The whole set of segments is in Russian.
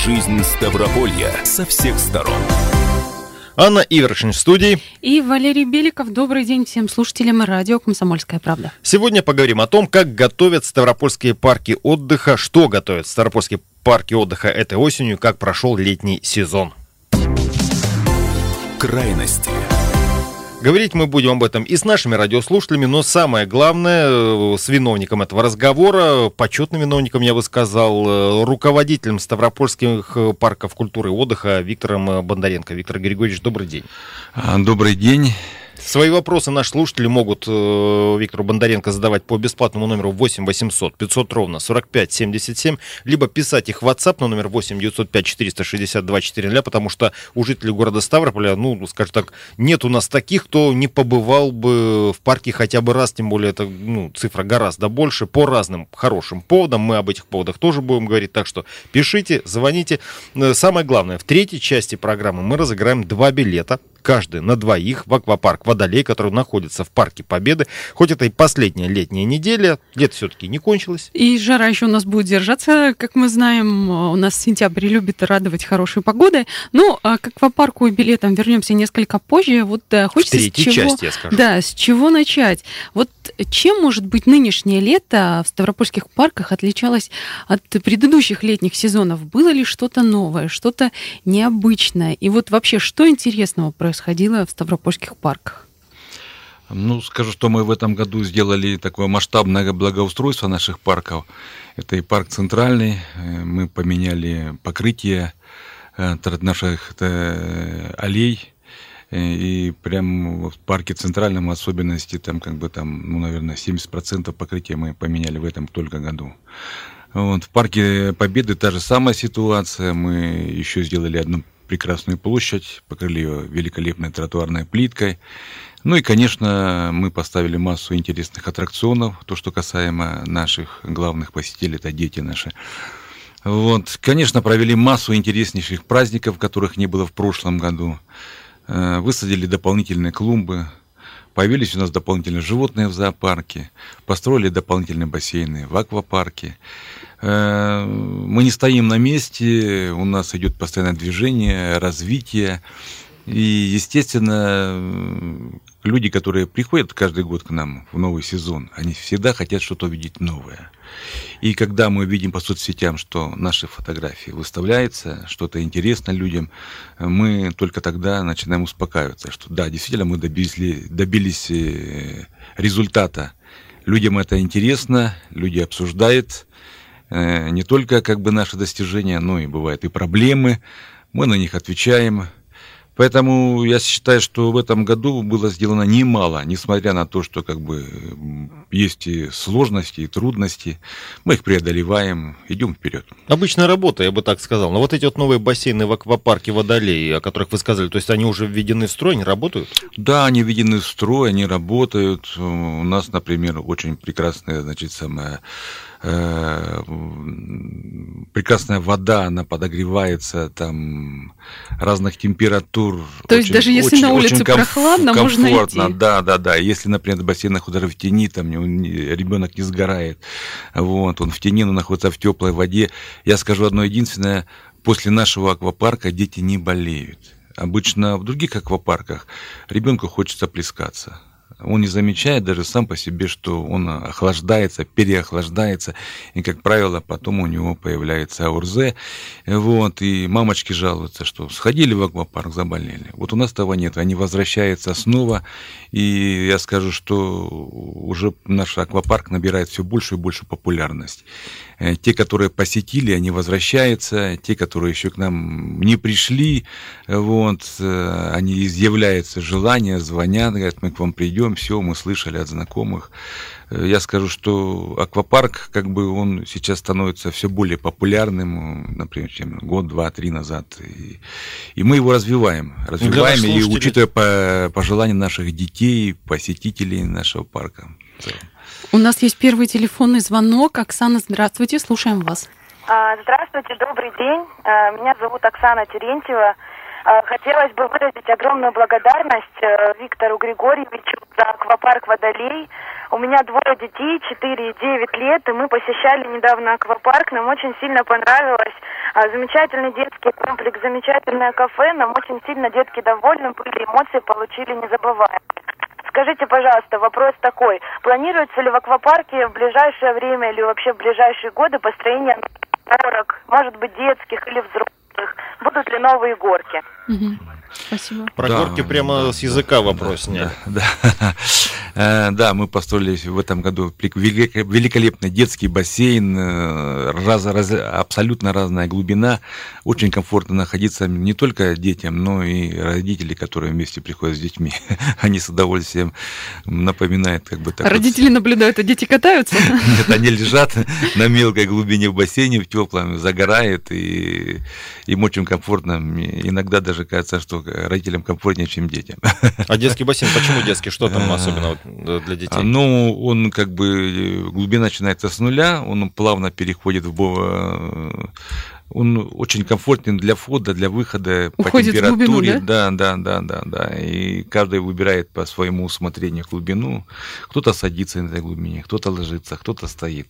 Жизнь Ставрополья со всех сторон. Анна Ивершин в студии. И Валерий Беликов. Добрый день всем слушателям радио «Комсомольская правда». Сегодня поговорим о том, как готовят ставропольские парки отдыха, что готовят ставропольские парки отдыха этой осенью, как прошел летний сезон. Крайности. Говорить мы будем об этом и с нашими радиослушателями, но самое главное, с виновником этого разговора, почетным виновником, я бы сказал, руководителем ставропольских парков культуры и отдыха Виктором Бондаренко. Виктор Григорьевич, добрый день. Добрый день. Свои вопросы наши слушатели могут Виктору Бондаренко задавать по бесплатному номеру 8 800 500 ровно 45 77, либо писать их в WhatsApp на номер 8 905 462 400, потому что у жителей города Ставрополя, скажем так, нет у нас таких, кто не побывал бы в парке хотя бы раз, тем более это цифра гораздо больше, по разным хорошим поводам. Мы об этих поводах тоже будем говорить, так что пишите, звоните. Самое главное, в третьей части программы мы разыграем 2 билета, каждый на двоих, в аквапарк «Водолей», который находится в Парке Победы. Хоть это и последняя летняя неделя, лето все-таки не кончилось. И жара еще у нас будет держаться, как мы знаем. У нас сентябрь любит радовать хорошей погодой. А к аквапарку и билетам вернемся несколько позже. Хочется в третьей части, я скажу. Да, с чего начать? Чем, может быть, нынешнее лето в ставропольских парках отличалось от предыдущих летних сезонов? Было ли что-то новое, что-то необычное? И вообще, что интересного происходило в ставропольских парках? Скажу, что мы в этом году сделали такое масштабное благоустройство наших парков. Это и парк Центральный. Мы поменяли покрытие наших аллей. И прям в парке Центральном особенности, наверное, 70% покрытия мы поменяли в этом только году. В Парке Победы та же самая ситуация. Мы еще сделали одну прекрасную площадь, покрыли ее великолепной тротуарной плиткой. И, конечно, мы поставили массу интересных аттракционов, то, что касаемо наших главных посетителей, это дети наши. Конечно, провели массу интереснейших праздников, которых не было в прошлом году. Высадили дополнительные клумбы, появились у нас дополнительные животные в зоопарке, построили дополнительные бассейны в аквапарке. Мы не стоим на месте, у нас идет постоянное движение, развитие. И, естественно, люди, которые приходят каждый год к нам в новый сезон, они всегда хотят что-то увидеть новое. И когда мы видим по соцсетям, что наши фотографии выставляются, что-то интересно людям, мы только тогда начинаем успокаиваться, что да, действительно мы добились результата. Людям это интересно, люди обсуждают не только наши достижения, но и бывают и проблемы, мы на них отвечаем. Поэтому я считаю, что в этом году было сделано немало, несмотря на то, что есть и сложности, и трудности. Мы их преодолеваем, идем вперед. Обычная работа, я бы так сказал. Но эти новые бассейны в аквапарке «Водолей», о которых вы сказали, то есть они уже введены в строй, они работают? Да, они введены в строй, они работают. У нас, например, очень прекрасная, прекрасная вода, она подогревается разных температур. То есть даже если на улице прохладно, можно идти. Да. Если, например, в бассейнах даже в тени, ребенок не сгорает. Он в тени, но находится в теплой воде. Я скажу одно единственное: после нашего аквапарка дети не болеют. Обычно в других аквапарках ребенку хочется плескаться. Он не замечает даже сам по себе, что он охлаждается, переохлаждается, и, как правило, потом у него появляется ОРЗ, и мамочки жалуются, что сходили в аквапарк, заболели. У нас того нет, они возвращаются снова, и я скажу, что уже наш аквапарк набирает все больше и больше популярность. Те, которые посетили, они возвращаются, те, которые еще к нам не пришли, они изъявляются желание, звонят, говорят, мы к вам придем, все, мы слышали от знакомых. Я скажу, что аквапарк, он сейчас становится все более популярным, например, чем год, два, три назад. И мы его развиваем, и учитывая пожелания наших детей, посетителей нашего парка. У нас есть первый телефонный звонок. Оксана, здравствуйте, слушаем вас. Здравствуйте, добрый день. Меня зовут Оксана Терентьева. Хотелось бы выразить огромную благодарность Виктору Григорьевичу за аквапарк «Водолей». У меня 2 детей, 4 и 9 лет, и мы посещали недавно аквапарк. Нам очень сильно понравилось. Замечательный детский комплекс, замечательное кафе. Нам очень сильно детки довольны были, эмоции получили незабываемые. Скажите, пожалуйста, вопрос такой. Планируется ли в аквапарке в ближайшее время или вообще в ближайшие годы построение горок, может быть, детских или взрослых? Будут ли новые горки? Спасибо. Про горки прямо с языка вопрос сняли. Да, мы построили в этом году великолепный детский бассейн, абсолютно разная глубина. Очень комфортно находиться не только детям, но и родители, которые вместе приходят с детьми. Они с удовольствием напоминают, как бы так. Родители наблюдают, а дети катаются? Нет, они лежат на мелкой глубине в бассейне, в теплом, загорают, и им очень комфортно. Иногда даже кажется, что родителям комфортнее, чем детям. А детский бассейн, почему детский? Что там особенно для детей? Ну, он как бы, глубина начинается с нуля, он плавно переходит он очень комфортен для входа, для выхода, уходит по температуре. В глубину, да. И каждый выбирает по своему усмотрению глубину. Кто-то садится на этой глубине, кто-то ложится, кто-то стоит.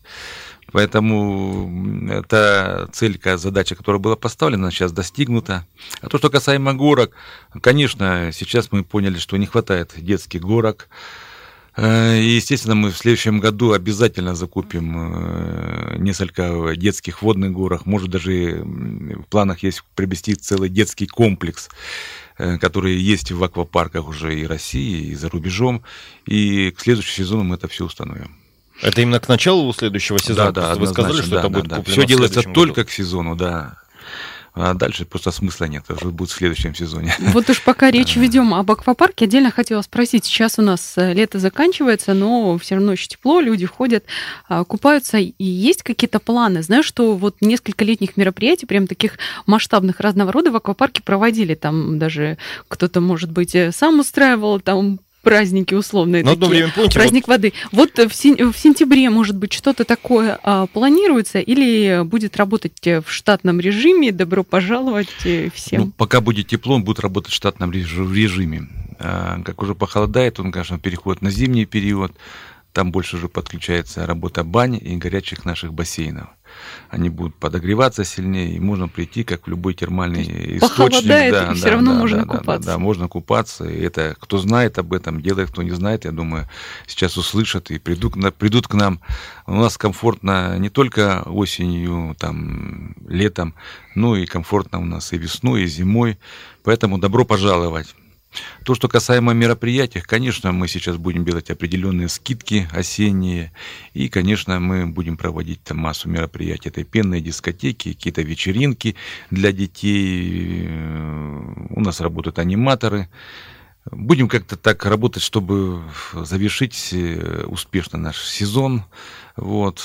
Поэтому эта цель, задача, которая была поставлена, сейчас достигнута. А то, что касаемо горок, конечно, сейчас мы поняли, что не хватает детских горок. И, естественно, мы в следующем году обязательно закупим несколько детских водных горок. Может, даже в планах есть приобрести целый детский комплекс, который есть в аквапарках уже и России, и за рубежом. И к следующему сезону мы это все установим. Это именно к началу следующего сезона? Да, вы сказали, что это будет куплено все делается только году. к сезону, да. А дальше просто смысла нет, это уже будет в следующем сезоне. Вот уж пока речь ведем об аквапарке, отдельно хотела спросить. Сейчас у нас лето заканчивается, но все равно еще тепло, люди ходят, купаются. И есть какие-то планы? Знаю, что вот несколько летних мероприятий, прям таких масштабных разного рода в аквапарке проводили. Там даже кто-то, может быть, сам устраивал там праздники условные, но одно время, помните, праздник воды. Вот в сентябре, может быть, что-то такое планируется или будет работать в штатном режиме? Добро пожаловать всем. Ну, пока будет тепло, он будет работать в штатном режиме. Как уже похолодает, он, конечно, переходит на зимний период. Там больше уже подключается работа бань и горячих наших бассейнов. Они будут подогреваться сильнее, и можно прийти, как в любой термальный источник. Похолодает, и все равно можно купаться. Да, можно купаться. И это, кто знает об этом, делает, кто не знает, я думаю, сейчас услышат и придут к нам. У нас комфортно не только осенью, там, летом, но и комфортно у нас и весной, и зимой. Поэтому добро пожаловать. То, что касаемо мероприятий, конечно, мы сейчас будем делать определенные скидки осенние, и, конечно, мы будем проводить там массу мероприятий. Это пенные дискотеки, какие-то вечеринки для детей, у нас работают аниматоры. Будем как-то так работать, чтобы завершить успешно наш сезон. Вот.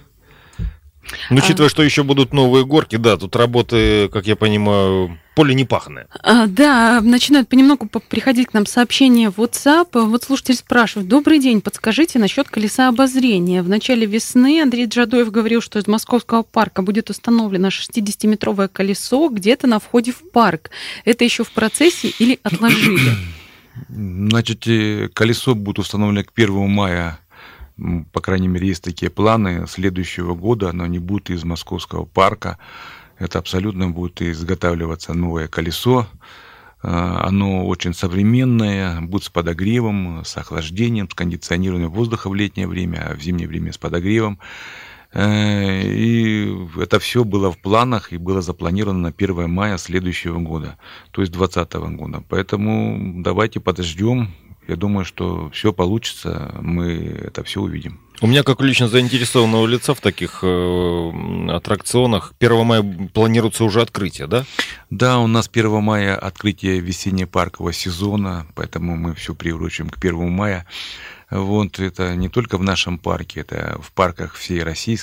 Ну, учитывая, что еще будут новые горки, да, тут работы, как я понимаю, поле не паханое. Да, начинают понемногу приходить к нам сообщения в WhatsApp. Вот слушатель спрашивает: добрый день, подскажите насчет колеса обозрения. В начале весны Андрей Джадоев говорил, что из Московского парка будет установлено 60-метровое колесо где-то на входе в парк. Это еще в процессе или отложили? Значит, колесо будет установлено к 1 мая. По крайней мере, есть такие планы следующего года, оно не будет из Московского парка. Это абсолютно будет изготавливаться новое колесо. Оно очень современное, будет с подогревом, с охлаждением, с кондиционированием воздуха в летнее время, а в зимнее время с подогревом. И это все было в планах и было запланировано на 1 мая следующего года, то есть 2020 года. Поэтому давайте подождем. Я думаю, что все получится, мы это все увидим. У меня, как у лично заинтересованного лица в таких аттракционах, 1 мая планируется уже открытие, да? Да, у нас 1 мая открытие весенне-паркового сезона, поэтому мы все приурочим к 1 мая. Вот это не только в нашем парке, это в парках всей России,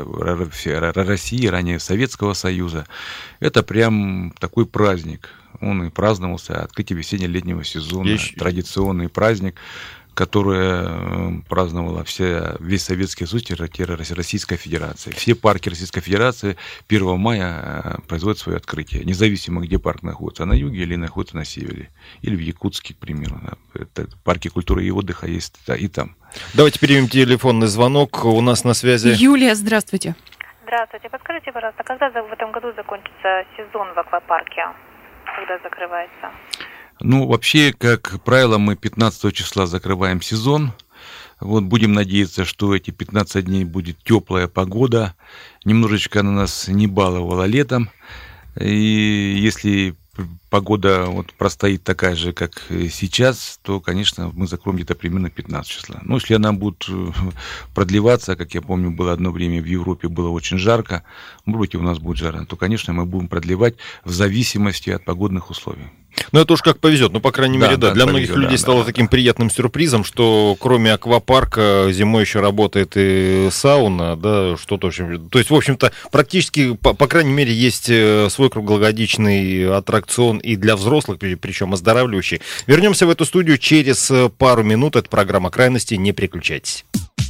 ранее Советского Союза. Это прям такой праздник. Он и праздновался, открытие весенне-летнего сезона, традиционный праздник. которое праздновала весь Советский Союз, Российская Федерация. Все парки Российской Федерации 1 мая производят свое открытие, независимо, где парк находится, на юге или находится на севере, или в Якутске, к примеру. Это парки культуры и отдыха есть и там. Давайте примем телефонный звонок. У нас на связи Юлия, здравствуйте. Здравствуйте. Подскажите, пожалуйста, когда в этом году закончится сезон в аквапарке? Когда закрывается? Ну, вообще, как правило, мы 15 числа закрываем сезон. Вот будем надеяться, что эти 15 дней будет теплая погода. Немножечко она нас не баловала летом. И если погода вот простоит такая же, как сейчас, то, конечно, мы закроем где-то примерно 15 числа. Но если она будет продлеваться, как я помню, было одно время в Европе было очень жарко, может быть, и у нас будет жарко, то, конечно, мы будем продлевать в зависимости от погодных условий. Ну, это уж как повезет. Ну, по крайней мере, да. Для многих людей стало таким приятным сюрпризом, что кроме аквапарка зимой еще работает и сауна, да, что-то, в общем. То есть, в общем-то, практически, по крайней мере, есть свой круглогодичный аттракцион и для взрослых, причем оздоравливающий. Вернемся в эту студию через пару минут. Это программа «Крайности». Не переключайтесь.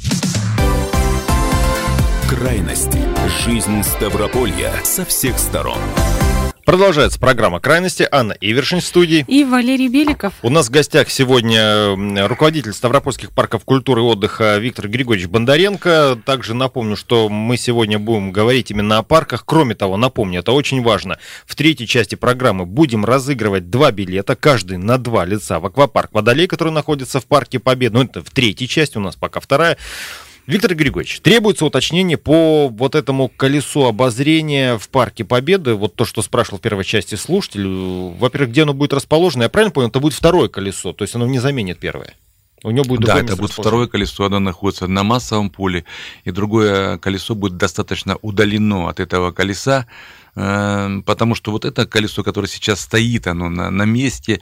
Крайности. Жизнь Ставрополья со всех сторон. Продолжается программа «Крайности». Анна Ивершин в студии. И Валерий Беликов. У нас в гостях сегодня руководитель Ставропольских парков культуры и отдыха Виктор Григорьевич Бондаренко. Также напомню, что мы сегодня будем говорить именно о парках. Кроме того, напомню, это очень важно. В третьей части программы будем разыгрывать 2 билета, каждый на 2 лица в аквапарк «Водолей», который находится в парке Победы. Ну, это в третьей части, у нас пока вторая. Виктор Григорьевич, требуется уточнение по вот этому колесу обозрения в парке Победы. Вот то, что спрашивал в первой части слушатель. Во-первых, где оно будет расположено? Я правильно понял, это будет второе колесо, то есть оно не заменит первое. У него будет это будет второе колесо, оно находится на массовом поле, и другое колесо будет достаточно удалено от этого колеса, потому что вот это колесо, которое сейчас стоит, оно на месте,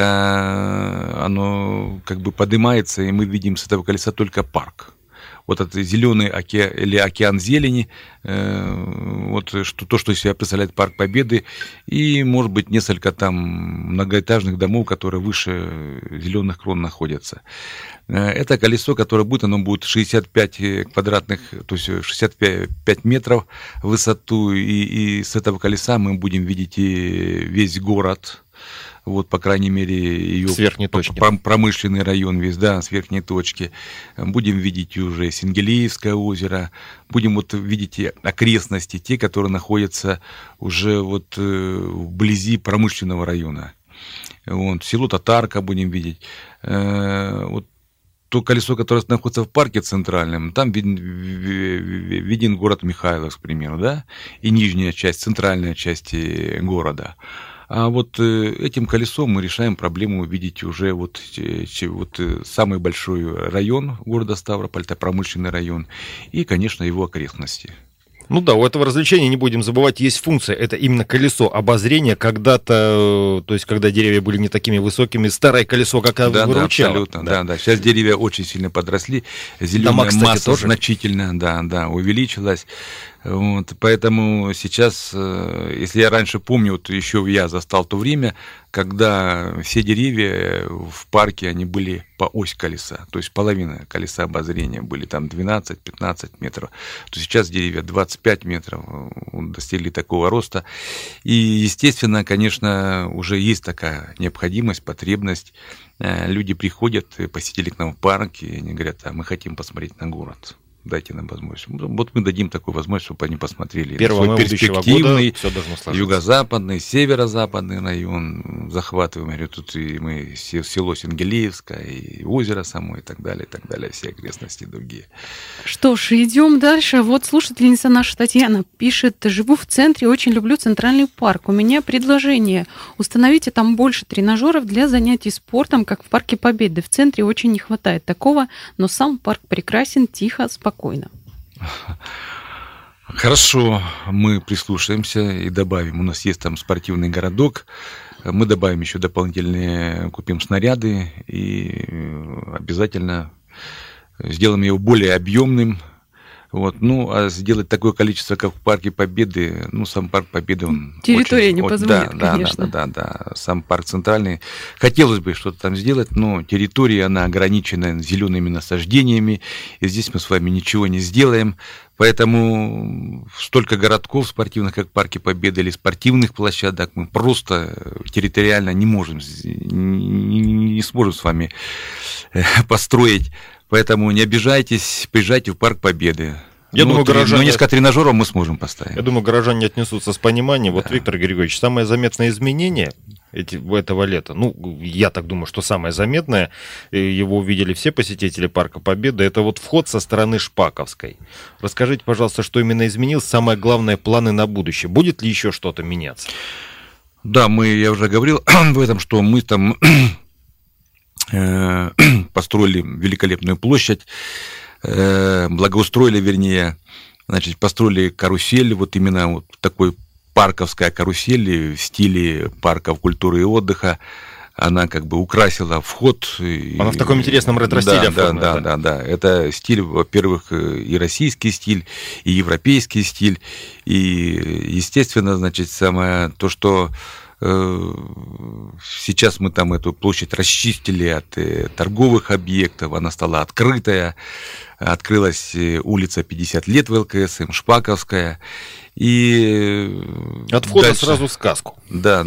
оно как бы поднимается, и мы видим с этого колеса только парк. Вот этот зеленый океан, или океан зелени, вот то, что из себя представляет парк Победы, и, может быть, несколько там многоэтажных домов, которые выше зеленых крон находятся. Это колесо, которое будет, оно будет 65 квадратных, то есть 65 метров в высоту, и с этого колеса мы будем видеть и весь город. Вот, по крайней мере, ее промышленный район весь, да, с верхней точки. Будем видеть уже Сингелеевское озеро, будем вот видеть окрестности, те, которые находятся уже вот вблизи промышленного района. Вот, село Татарка будем видеть. Вот то колесо, которое находится в парке центральном, там виден город Михайловск, к примеру, да, и нижняя часть, центральная часть города. А вот этим колесом мы решаем проблему видеть уже вот самый большой район города Ставрополь, это промышленный район, и, конечно, его окрестности. Ну да, у этого развлечения, не будем забывать, есть функция. Это именно колесо обозрения. Когда-то, то есть когда деревья были не такими высокими, старое колесо как выручало. Абсолютно, да. Сейчас деревья очень сильно подросли, зеленая масса тоже значительно, увеличилась. Вот, поэтому сейчас, если я раньше помню, вот еще я застал то время, когда все деревья в парке, они были по ось колеса, то есть половина колеса обозрения были там 12-15 метров, то сейчас деревья 25 метров достигли такого роста, и, естественно, конечно, уже есть такая необходимость, потребность, люди приходят, посетители к нам в парк, и они говорят, мы хотим посмотреть на город. Дайте нам возможность. Вот мы дадим такую возможность, чтобы они посмотрели свой перспективный, юго-западный, северо-западный район. Захватываем, говорю, тут и мы село Сингелеевское, и озеро само, и так далее, все окрестности другие. Что ж, идем дальше. Вот слушательница наша Татьяна пишет: живу в центре, очень люблю центральный парк. У меня предложение. Установите там больше тренажеров для занятий спортом, как в парке Победы. В центре очень не хватает такого, но сам парк прекрасен, тихо, спокойно. Хорошо, мы прислушаемся и добавим. У нас есть там спортивный городок. Мы добавим еще дополнительные, купим снаряды и обязательно сделаем его более объемным, Вот. Ну, а сделать такое количество, как в Парке Победы, ну, сам Парк Победы, он территория очень, не позволит, да, конечно. Да. Сам парк центральный. Хотелось бы что-то там сделать, но территория, она ограничена зелеными насаждениями, и здесь мы с вами ничего не сделаем. Поэтому столько городков спортивных, как Парки Победы, или спортивных площадок, мы просто территориально не можем, не сможем с вами построить. Поэтому не обижайтесь, приезжайте в Парк Победы. Я думаю, горожане... несколько тренажеров мы сможем поставить. Я думаю, горожане отнесутся с пониманием. Вот, Виктор Григорьевич, самое заметное изменение этого лета, ну, я так думаю, что самое заметное, его увидели все посетители Парка Победы, это вот вход со стороны Шпаковской. Расскажите, пожалуйста, что именно изменилось, самое главное, планы на будущее. Будет ли еще что-то меняться? Да, я уже говорил в этом, что мы там построили великолепную площадь, благоустроили, вернее, значит, построили карусель, вот именно вот такой парковская карусель в стиле парков культуры и отдыха. Она как бы украсила вход. Она в таком интересном ретро-стиле оформлена. Да. Это стиль, во-первых, и российский стиль, и европейский стиль. И, естественно, значит, самое то, что сейчас мы там эту площадь расчистили от торговых объектов, она стала открытая, открылась улица 50 лет в ЛКСМ, Шпаковская, и от входа дальше... сразу в сказку. Да.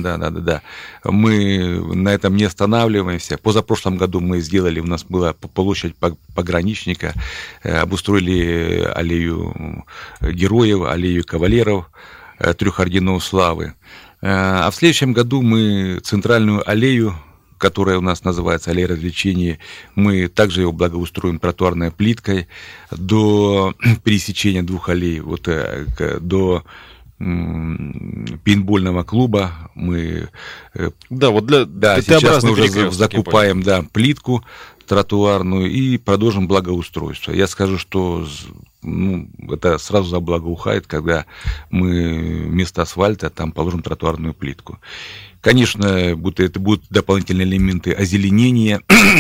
Мы на этом не останавливаемся. Позапрошлом году мы сделали, у нас была площадь пограничника, обустроили аллею героев, аллею кавалеров, 3 орденов славы. А в следующем году мы центральную аллею, которая у нас называется аллея развлечений, мы также ее благоустроим тротуарной плиткой до пересечения 2 аллей, вот до пейнтбольного клуба. Мы сейчас мы уже закупаем плитку тротуарную и продолжим благоустройство. Я скажу, что это сразу за благоухает, когда мы вместо асфальта там положим тротуарную плитку. Конечно, это будут дополнительные элементы озеленения.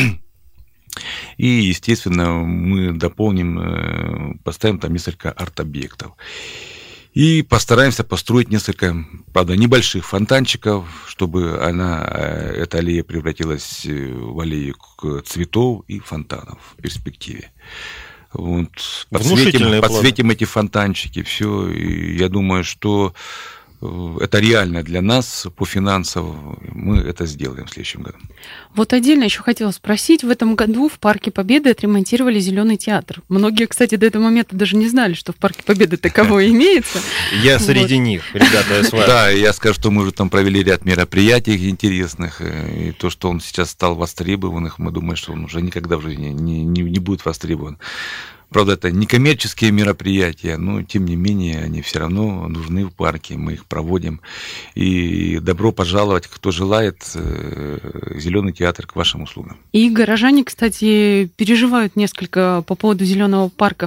И, естественно, мы дополним, поставим там несколько арт-объектов. И постараемся построить несколько, правда, небольших фонтанчиков, чтобы эта аллея превратилась в аллею цветов и фонтанов в перспективе. Вот. Подсветим эти фонтанчики, все. И я думаю, что это реально для нас по финансам. Мы это сделаем в следующем году. Вот отдельно еще хотела спросить. В этом году в Парке Победы отремонтировали Зеленый театр. Многие, кстати, до этого момента даже не знали, что в Парке Победы таковое имеется. Я среди них, ребята, я с вами. Да, я скажу, что мы уже там провели ряд мероприятий интересных. И то, что он сейчас стал востребованным, мы думаем, что он уже никогда в жизни не будет востребован. Правда, это не коммерческие мероприятия, но, тем не менее, они все равно нужны в парке, мы их проводим. И добро пожаловать, кто желает, Зеленый театр к вашим услугам. И горожане, кстати, переживают несколько по поводу Зеленого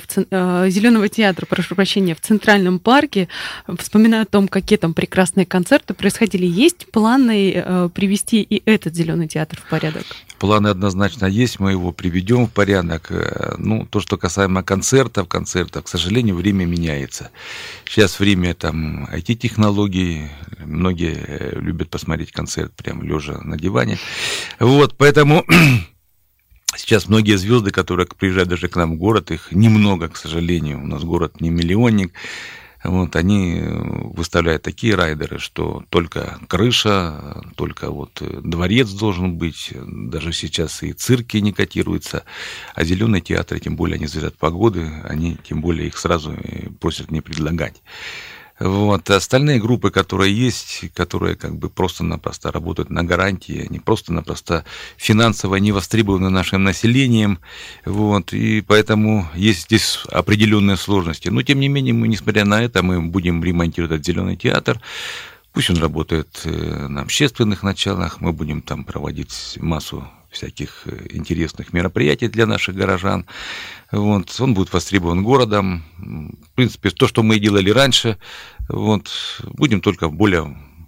театра, прошу прощения, в Центральном парке. Вспоминают о том, какие там прекрасные концерты происходили. Есть планы привести и этот Зеленый театр в порядок? Планы однозначно есть, мы его приведем в порядок. То, что касаемо концертов, к сожалению, время меняется. Сейчас время там IT-технологий, многие любят посмотреть концерт прямо лежа на диване. Вот, поэтому сейчас многие звезды, которые приезжают даже к нам в город, их немного, к сожалению, у нас город не миллионник. Вот, они выставляют такие райдеры, что только крыша, только дворец должен быть, даже сейчас и цирки не котируются, а Зеленый театр, тем более они зависят от погоды, они тем более их сразу просят не предлагать. Вот. Остальные группы, которые есть, которые как бы просто-напросто работают на гарантии, они просто-напросто финансово не востребованы нашим населением, вот, и поэтому есть здесь определенные сложности. Но, тем не менее, несмотря на это, мы будем ремонтировать этот Зеленый театр. Пусть он работает на общественных началах, мы будем там проводить массу всяких интересных мероприятий для наших горожан. Вот. Он будет востребован городом. В принципе, то, что мы делали раньше, будем только в более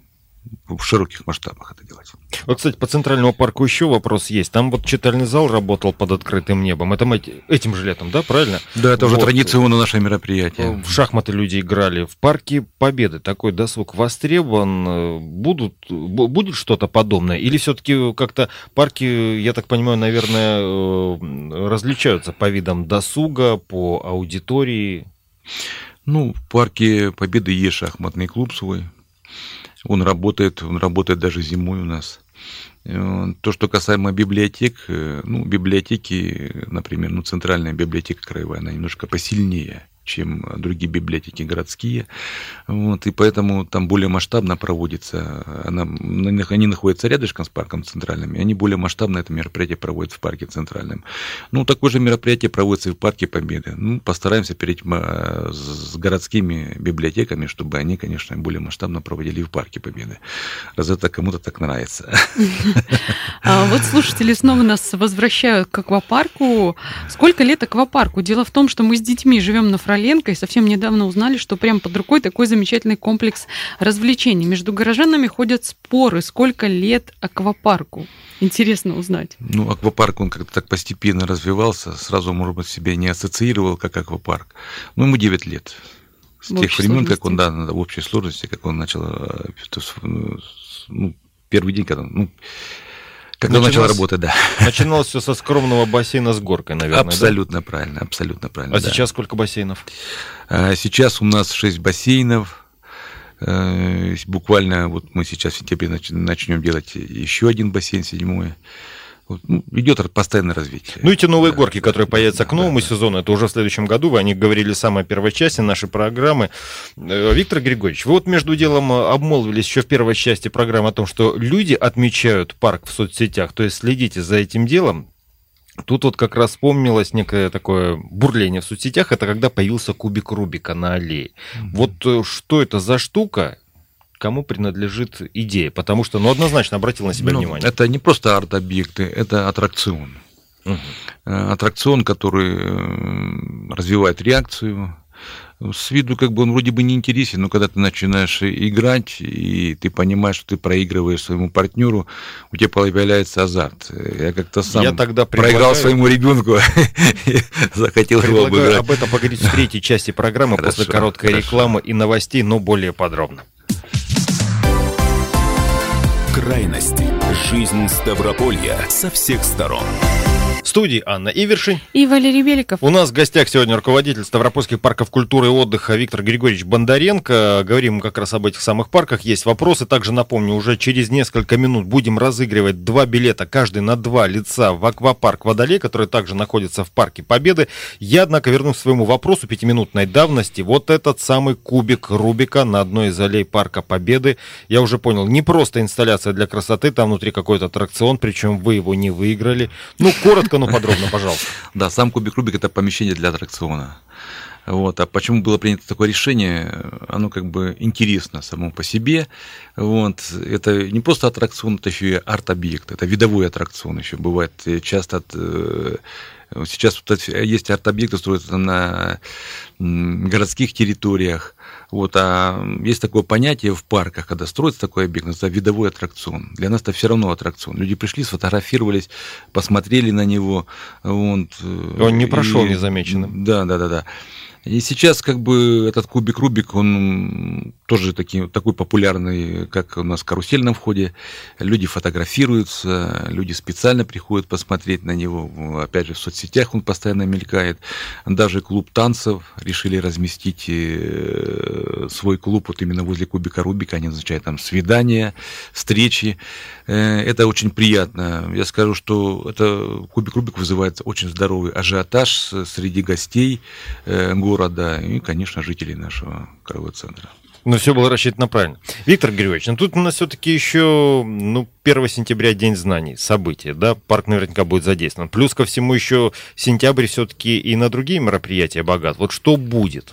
в широких масштабах это делать. Вот, кстати, по Центральному парку еще вопрос есть. Там вот читальный зал работал под открытым небом. Это мы этим же летом, да, правильно? Да, это уже вот. традиционно наше мероприятие. В шахматы люди играли. В парке Победы такой досуг востребован. Будет что-то подобное? Или все-таки как-то парки, я так понимаю, наверное, различаются по видам досуга, по аудитории? Ну, в парке Победы есть шахматный клуб свой. Он работает даже зимой у нас. То, что касаемо библиотек, библиотеки, например, Центральная библиотека краевая, она немножко посильнее, чем другие библиотеки городские. И поэтому там более масштабно проводится. Они находятся рядышком с парком Центральным, и они более масштабно это мероприятие проводят в парке Центральном. Такое же мероприятие проводится и в парке Победы. Постараемся перейти с городскими библиотеками, чтобы они, конечно, более масштабно проводили и в парке Победы. Раз это кому-то так нравится. Вот слушатели снова нас возвращают к аквапарку. Сколько лет аквапарку? Дело в том, что мы с детьми живем на Фроленко и совсем недавно узнали, что прямо под рукой такой замечательный комплекс развлечений. Между горожанами ходят споры, сколько лет аквапарку. Интересно узнать. Аквапарк, он как-то так постепенно развивался, сразу, может быть, себя не ассоциировал как аквапарк. Ему 9 лет. С тех времен, как он, в общей сложности, как он начал, первый день, когда начал работать, да. Начиналось все со скромного бассейна с горкой, наверное. Абсолютно правильно, абсолютно правильно. А сейчас сколько бассейнов? Сейчас у нас 6 бассейнов. Буквально мы сейчас в сентябре начнем делать еще один бассейн, 7-й. Идет постоянное развитие. Эти новые горки, которые появятся к новому сезону, это уже в следующем году, вы о них говорили в самой первой части нашей программы. Виктор Григорьевич, вы между делом обмолвились еще в первой части программы о том, что люди отмечают парк в соцсетях, то есть следите за этим делом. Тут как раз вспомнилось некое такое бурление в соцсетях, это когда появился кубик Рубика на аллее. Что это за штука? Кому принадлежит идея? Потому что, однозначно обратил на себя внимание. Это не просто арт-объекты, это аттракцион. Аттракцион, который развивает реакцию. С виду он вроде бы не интересен, но когда ты начинаешь играть, и ты понимаешь, что ты проигрываешь своему партнеру, у тебя появляется азарт. Я как-то сам проиграл своему ребенку, захотел его обыграть. Предлагаю об этом поговорить в третьей части программы после короткой рекламы и новостей, но более подробно. Крайности. Жизнь Ставрополья со всех сторон. В студии Анна Ивершин и Валерий Беликов. У нас в гостях сегодня руководитель Ставропольских парков культуры и отдыха Виктор Григорьевич Бондаренко. Говорим как раз об этих самых парках. Есть вопросы. Также напомню, уже через несколько минут будем разыгрывать 2 билета, каждый на 2 лица в аквапарк Водолей, который также находится в парке Победы. Я, однако, вернусь к своему вопросу 5-минутной давности. Этот самый кубик Рубика на одной из аллей парка Победы. Я уже понял, не просто инсталляция для красоты, там внутри какой-то аттракцион, причем вы его не выиграли. Коротко, подробно, пожалуйста. Да, сам кубик Рубик — это помещение для аттракциона. А почему было принято такое решение? Оно интересно само по себе. Это не просто аттракцион, это еще и арт-объект. Это видовой аттракцион еще бывает часто. Сейчас есть арт-объекты, строятся на городских территориях. А есть такое понятие в парках, когда строится такой объект, называется видовой аттракцион. Для нас это все равно аттракцион. Люди пришли, сфотографировались, посмотрели на него. Он не прошел незамеченным. Да. И сейчас этот кубик Рубик, он тоже такой популярный, как у нас в карусельном входе. Люди фотографируются, люди специально приходят посмотреть на него. Опять же, в соцсетях он постоянно мелькает. Даже клуб танцев решили разместить свой клуб именно возле кубика Рубика. Они назначают там свидания, встречи. Это очень приятно. Я скажу, что кубик Рубик вызывает очень здоровый ажиотаж среди гостей города и, конечно, жителей нашего краевого центра. Все было рассчитано правильно. Виктор Григорьевич, тут у нас все-таки еще 1 сентября День знаний, событие, да, парк наверняка будет задействован. Плюс ко всему еще сентябрь все-таки и на другие мероприятия богат. Что будет?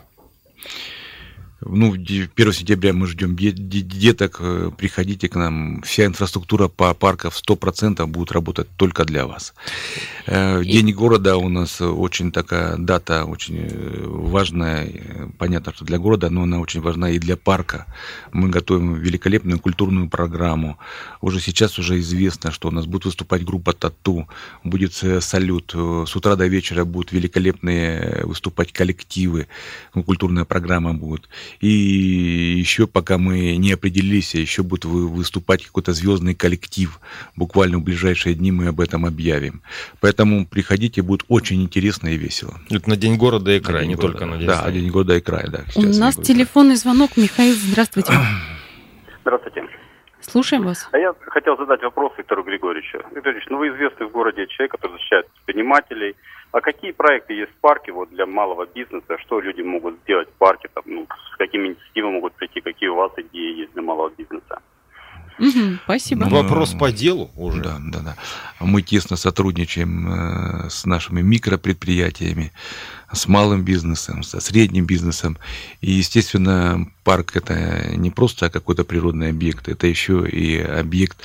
1 сентября мы ждем деток, приходите к нам. Вся инфраструктура по паркам 100% будет работать только для вас. День города у нас очень такая дата, очень важная. понятно, что для города, но она очень важна и для парка. Мы готовим великолепную культурную программу. Уже сейчас уже известно, что у нас будет выступать группа «Тату», будет «Салют». С утра до вечера будут великолепные выступать коллективы, культурная программа будет. И еще пока мы не определились, еще будет выступать какой-то звездный коллектив. Буквально в ближайшие дни мы об этом объявим. Поэтому приходите, будет очень интересно и весело. Это на День города и края, не только на День. Да, День города и края, да. У нас телефонный звонок. Михаил, здравствуйте. Здравствуйте. Слушаем вас. А я хотел задать вопрос Виктору Григорьевичу. Виктор Григорьевич, вы известный в городе человек, который защищает предпринимателей. А какие проекты есть в парке для малого бизнеса? Что люди могут сделать в парке? С какими инициативами могут прийти? Какие у вас идеи есть для малого бизнеса? Спасибо. Вопрос по делу уже. Да. Мы тесно сотрудничаем с нашими микропредприятиями, с малым бизнесом, со средним бизнесом. И, естественно, парк – это не просто какой-то природный объект, это еще и объект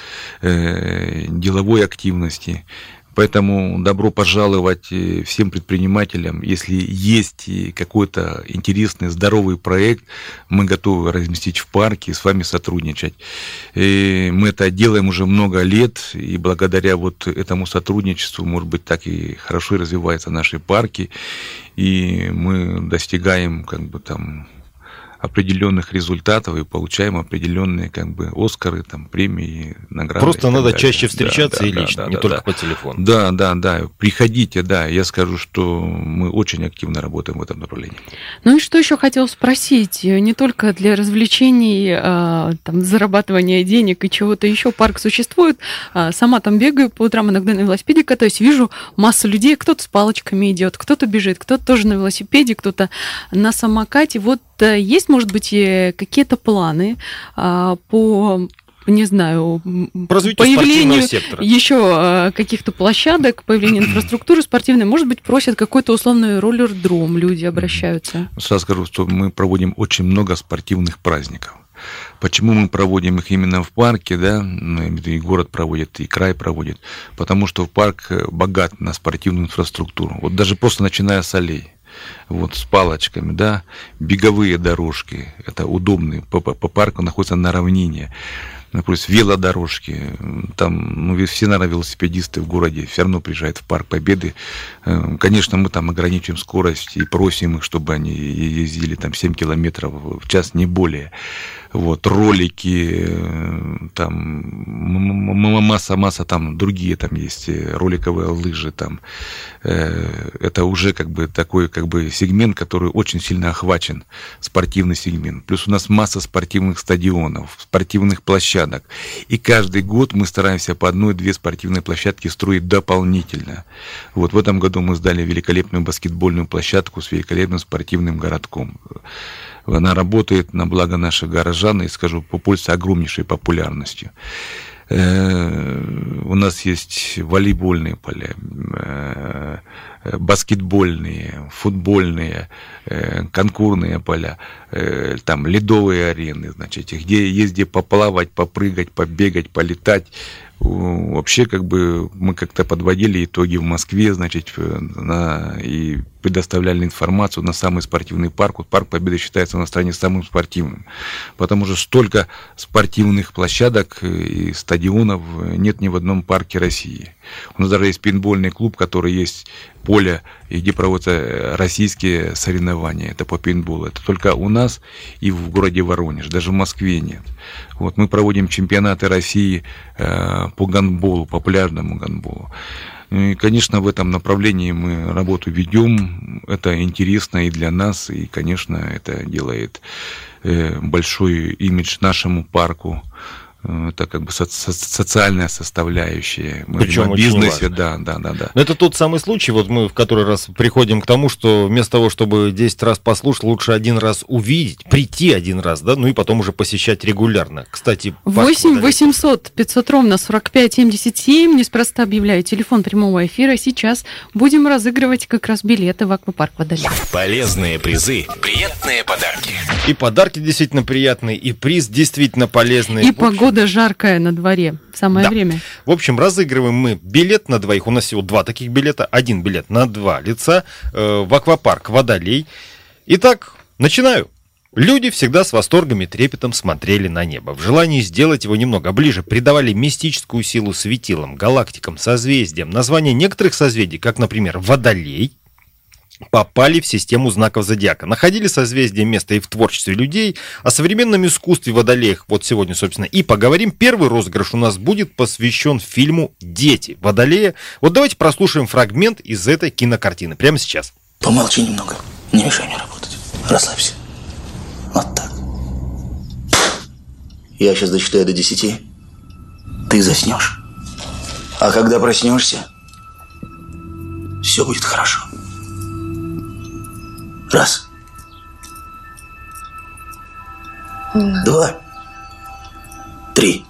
деловой активности. Поэтому добро пожаловать всем предпринимателям. Если есть какой-то интересный, здоровый проект, мы готовы разместить в парке и с вами сотрудничать. И мы это делаем уже много лет, и благодаря этому сотрудничеству, может быть, так и хорошо развиваются наши парки, и мы достигаем определенных результатов и получаем определенные Оскары, премии, награды. Просто надо чаще встречаться и лично, не только по телефону. Да. Приходите, я скажу, что мы очень активно работаем в этом направлении. Ну и что еще хотел спросить? Не только для развлечений, зарабатывания денег и чего-то еще парк существует. Сама там бегаю по утрам, иногда на велосипеде катаюсь, вижу массу людей, кто-то с палочками идет, кто-то бежит, кто-то тоже на велосипеде, кто-то на самокате. Есть, может быть, какие-то планы по, не знаю, появлению еще каких-то площадок, появлению инфраструктуры спортивной? Может быть, просят какой-то условный роллердром, люди обращаются? Сразу скажу, что мы проводим очень много спортивных праздников. Почему мы проводим их именно в парке, и город проводит, и край проводит? Потому что парк богат на спортивную инфраструктуру. Даже просто начиная с аллей. С палочками, беговые дорожки, это удобные, по парку находятся на равнине, например, велодорожки, там, все, наверное, велосипедисты в городе все равно приезжают в Парк Победы. Конечно, мы там ограничиваем скорость и просим их, чтобы они ездили 7 километров в час, не более. Ролики, масса другие есть, роликовые лыжи, это уже такой сегмент, который очень сильно охвачен, спортивный сегмент. Плюс у нас масса спортивных стадионов, спортивных площадок. И каждый год мы стараемся по 1-2 спортивные площадки строить дополнительно. В этом году мы сдали великолепную баскетбольную площадку с великолепным спортивным городком. Она работает на благо наших горожан и, скажу, пользуется огромнейшей популярностью. У нас есть волейбольные поля, баскетбольные, футбольные, конкурные поля, ледовые арены, где есть где поплавать, попрыгать, побегать, полетать. Вообще, мы как-то подводили итоги в Москве, и предоставляли информацию на самый спортивный парк. Парк Победы считается на стране самым спортивным, потому что столько спортивных площадок и стадионов нет ни в одном парке России. У нас даже есть пейнтбольный клуб, который есть поле, где проводятся российские соревнования. Это по пейнтболу. Это только у нас и в городе Воронеж. Даже в Москве нет. Мы проводим чемпионаты России по гандболу, по пляжному гандболу. И, конечно, в этом направлении мы работу ведем. Это интересно и для нас, и, конечно, это делает большой имидж нашему парку. Это социальная составляющая. Мы причем в бизнесе, да. Но это тот самый случай, мы в который раз приходим к тому, что вместо того, чтобы 10 раз послушать, лучше один раз увидеть, прийти один раз, и потом уже посещать регулярно. Кстати, 8 800 500 ровно 45 77, неспроста объявляю телефон прямого эфира. Сейчас будем разыгрывать как раз билеты в аквапарк Водолей. Полезные призы, приятные подарки. И подарки действительно приятные, и приз действительно полезный. И погода жаркая на дворе. Самое время. В общем, разыгрываем мы билет на двоих. У нас всего 2 таких билета. 1 билет на 2 лица в аквапарк Водолей. Итак, Начинаю. Люди всегда с восторгом и трепетом смотрели на небо. В желании сделать его немного ближе придавали мистическую силу светилам, галактикам, созвездиям. Названия некоторых созвездий, как, например, Водолей, попали в систему знаков зодиака. Находили созвездие место и в творчестве людей. О современном искусстве Водолеях вот сегодня, собственно, и поговорим. Первый розыгрыш у нас будет посвящен фильму «Дети Водолея». Вот давайте прослушаем фрагмент из этой кинокартины прямо сейчас. Помолчи немного, не мешай мне работать. Расслабься. Вот так. Я сейчас досчитаю до 10. Ты заснешь. А когда проснешься, все будет хорошо. 1, 2, 3.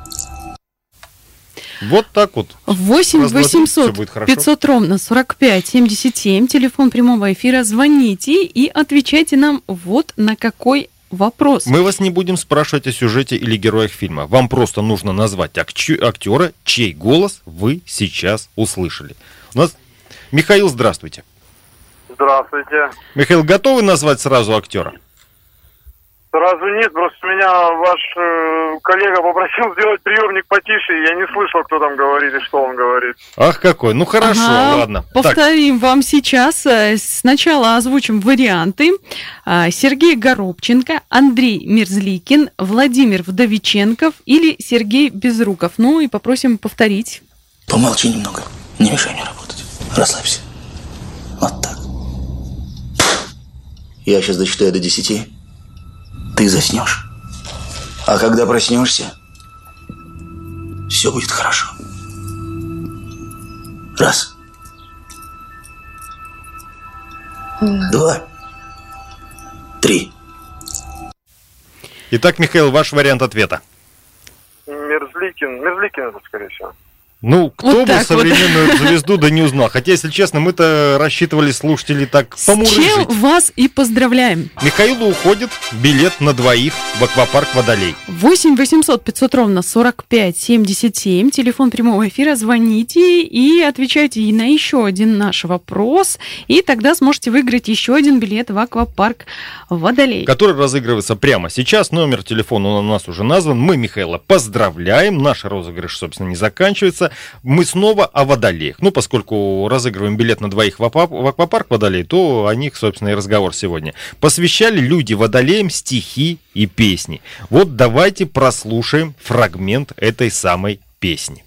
Вот так вот. 8 Раз, два, три, всё 800 будет хорошо. 500 ровно 45 77, телефон прямого эфира, звоните и отвечайте нам вот на какой вопрос. Мы вас не будем спрашивать о сюжете или героях фильма. Вам просто нужно назвать актера, чей голос вы сейчас услышали. У нас Михаил, здравствуйте. Здравствуйте. Михаил, готовы назвать сразу актера? Сразу нет, просто меня ваш коллега попросил сделать приемник потише, и я не слышал, кто там говорит и что он говорит. Ах, какой. Ну хорошо, Ага, ладно. Повторим вам сейчас. Сначала озвучим варианты. Сергей Горобченко, Андрей Мерзликин, Владимир Вдовиченков или Сергей Безруков. Ну и попросим повторить. Помолчи немного, не мешай мне работать. Расслабься. Вот так. Я сейчас досчитаю до 10. Ты заснешь. А когда проснешься, все будет хорошо. 1, 2, 3. Итак, Михаил, ваш вариант ответа. Мерзликин это, скорее всего. Ну, кто Вот бы так современную звезду да не узнал. Хотя, если честно, мы-то рассчитывали слушателей так С чем помурыжить. вас и поздравляем. Михаилу уходит билет на двоих в аквапарк Водолей. 8 800 500 ровно 45 77, телефон прямого эфира, звоните и отвечайте на еще один наш вопрос, и тогда сможете выиграть еще один билет в аквапарк Водолей. Который разыгрывается прямо сейчас. Номер телефона у нас уже назван. Мы Михаила поздравляем. Наш розыгрыш, собственно, не заканчивается. Мы снова о Водолеях. Ну, поскольку разыгрываем билет на двоих в аквапарк Водолей, то о них, собственно, и разговор сегодня. Посвящали люди Водолеям стихи и песни. Вот давайте прослушаем фрагмент этой самой песни.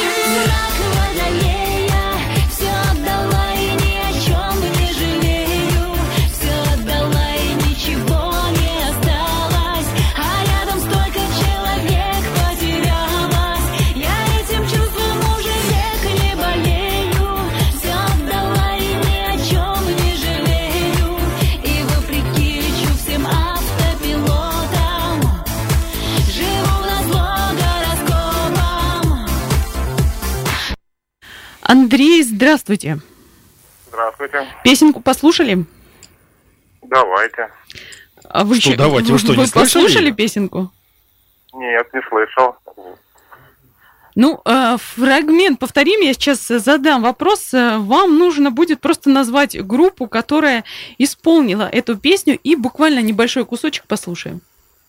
Андрей, здравствуйте. Здравствуйте. Песенку послушали? Давайте. А вы Что давайте? Вы что, не слышали послушали её? песенку? Нет, не слышал. Ну, фрагмент повторим, я сейчас задам вопрос. Вам нужно будет просто назвать группу, которая исполнила эту песню, и буквально небольшой кусочек послушаем.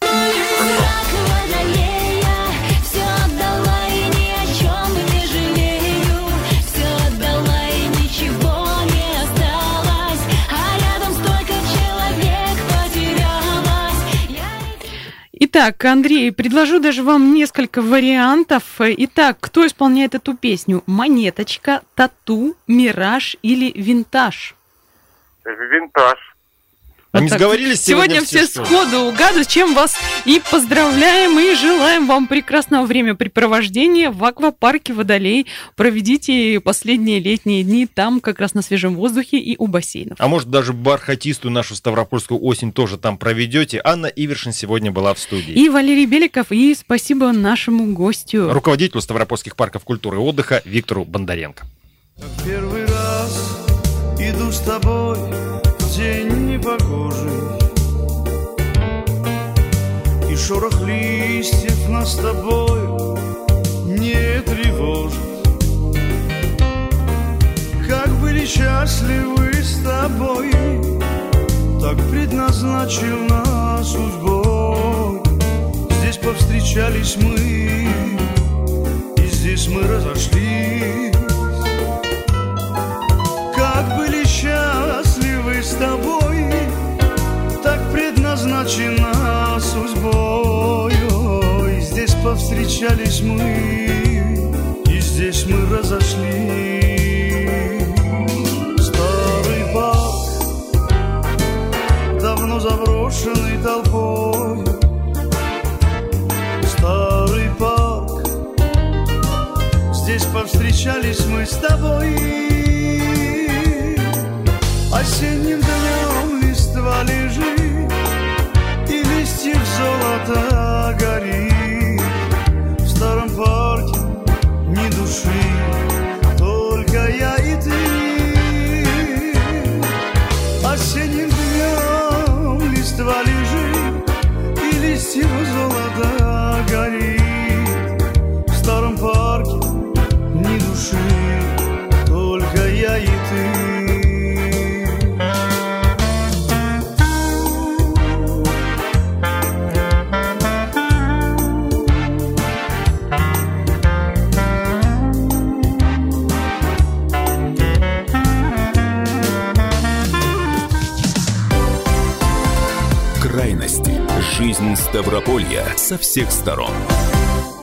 Итак, Андрей, предложу даже вам несколько вариантов. Итак, кто исполняет эту песню? Монеточка, Тату, Мираж или Винтаж? Винтаж. Они так. сговорились Сегодня все что ли? сходу угадывают, с чем вас и поздравляем, и желаем вам прекрасного времяпрепровождения в аквапарке Водолей. Проведите последние летние дни там, как раз на свежем воздухе и у бассейнов. А может, даже бархатистую нашу ставропольскую осень тоже там проведете. Анна Ивершин сегодня была в студии. И Валерий Беликов, и спасибо нашему гостю. Руководителю Ставропольских парков культуры и отдыха Виктору Бондаренко. Первый раз иду с тобой в день непогожий, и шорох листьев нас с тобой не тревожит. Как были счастливы с тобой, так предназначил нас судьбой. Здесь повстречались мы, и здесь мы разошлись. Как были счастливы с тобой, так предназначена судьбой. И здесь повстречались мы, и здесь мы разошлись. Старый парк, давно заброшенный толпой. Старый парк, здесь повстречались мы с тобой. Осенним днем листва лежит, и листьев золото горит. В старом парке ни души, только я и ты. Осенним днем листва лежит, и листьев золото горит. В старом парке ни души, только я и ты. Крайности. Жизнь Ставрополья со всех сторон.